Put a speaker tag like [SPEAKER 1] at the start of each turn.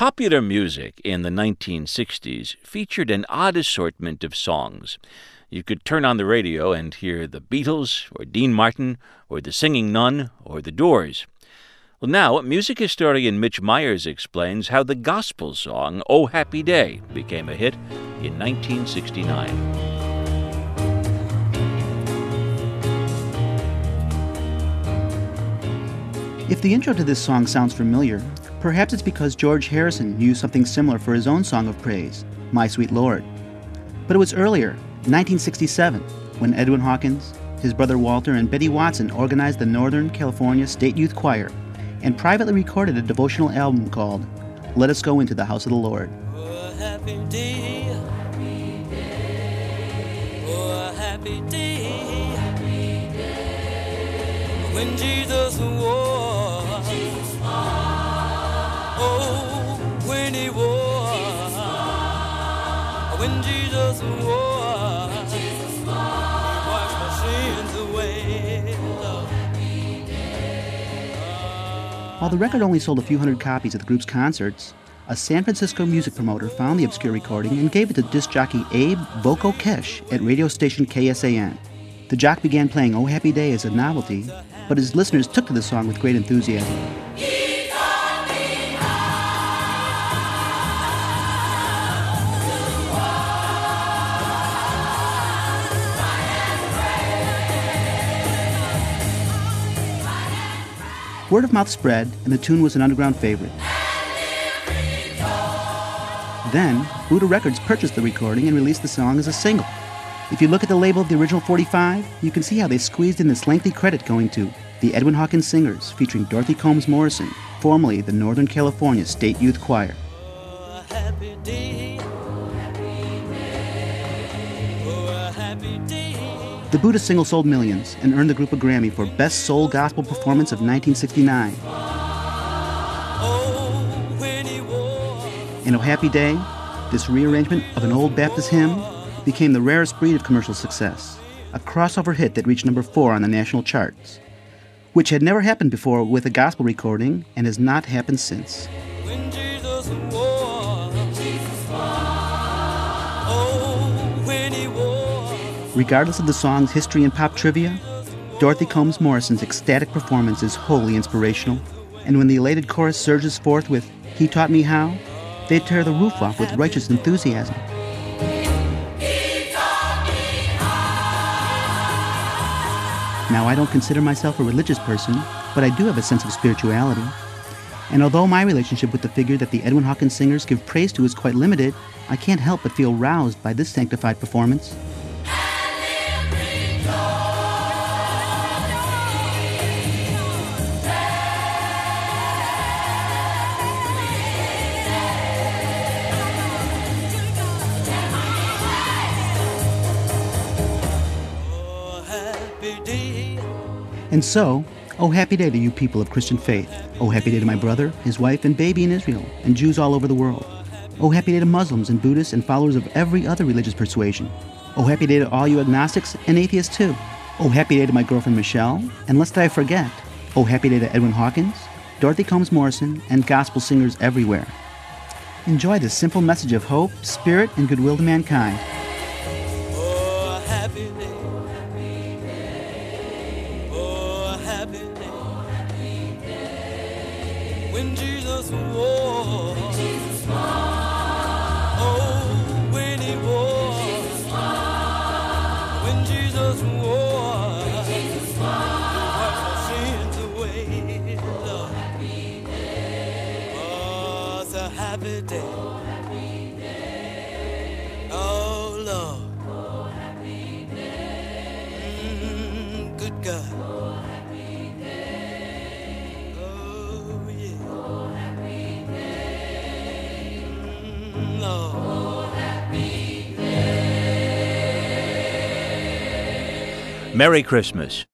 [SPEAKER 1] Popular music in the 1960s featured an odd assortment of songs. You could turn on the radio and hear the Beatles, or Dean Martin, or the Singing Nun, or the Doors. Well, now, music historian Mitch Myers explains how the gospel song "Oh Happy Day" became a hit in 1969.
[SPEAKER 2] If the intro to this song sounds familiar, perhaps it's because George Harrison used something similar for his own song of praise, My Sweet Lord. But it was earlier, 1967, when Edwin Hawkins, his brother Walter, and Betty Watson organized the Northern California State Youth Choir and privately recorded a devotional album called Let Us Go Into the House of the Lord.
[SPEAKER 3] Oh, a happy day. Oh, a happy day. When Jesus walked. Oh, when he walked. When Jesus walked. He washed my sins away.
[SPEAKER 2] While the record only sold a few hundred copies at the group's concerts, a San Francisco music promoter found the obscure recording and gave it to disc jockey Abe Voco Kesh at radio station KSAN. The jock began playing Oh Happy Day as a novelty, but his listeners took to the song with great enthusiasm. Word of mouth spread, and the tune was an underground favorite. Then, Buddha Records purchased the recording and released the song as a single. If you look at the label of the original 45, you can see how they squeezed in this lengthy credit going to the Edwin Hawkins Singers, featuring Dorothy Combs Morrison, formerly the Northern California State Youth Choir.
[SPEAKER 3] Oh, a happy day. Oh, a happy day.
[SPEAKER 2] The Buddha single sold millions and earned the group a Grammy for Best Soul Gospel Performance of 1969.
[SPEAKER 3] Oh, when he walked.
[SPEAKER 2] And Oh Happy Day, this rearrangement of an old Baptist hymn, became the rarest breed of commercial success, a crossover hit that reached number 4 on the national charts, which had never happened before with a gospel recording and has not happened since.
[SPEAKER 3] When Jesus walked. Oh, when he walked.
[SPEAKER 2] Regardless of the song's history and pop trivia, Dorothy Combs Morrison's ecstatic performance is wholly inspirational, and when the elated chorus surges forth with He Taught Me How, they tear the roof off with righteous enthusiasm. Now, I don't consider myself a religious person, but I do have a sense of spirituality. And although my relationship with the figure that the Edwin Hawkins Singers give praise to is quite limited, I can't help but feel roused by this sanctified performance.
[SPEAKER 3] Oh, happy day.
[SPEAKER 2] And so, oh happy day to you people of Christian faith. Oh happy day to my brother, his wife, and baby in Israel, and Jews all over the world. Oh happy day to Muslims and Buddhists and followers of every other religious persuasion. Oh happy day to all you agnostics and atheists too. Oh happy day to my girlfriend Michelle, and lest I forget, oh happy day to Edwin Hawkins, Dorothy Combs Morrison, and gospel singers everywhere. Enjoy this simple message of hope, spirit, and goodwill to mankind.
[SPEAKER 3] Oh, a happy day. Oh, a happy day. When Jesus walked. Oh, when he walked. When Jesus walked. He washed my sins away. Lord. Oh, it's a happy day. Oh, Lord. Good God. Oh, yeah. Lord.
[SPEAKER 1] Merry Christmas.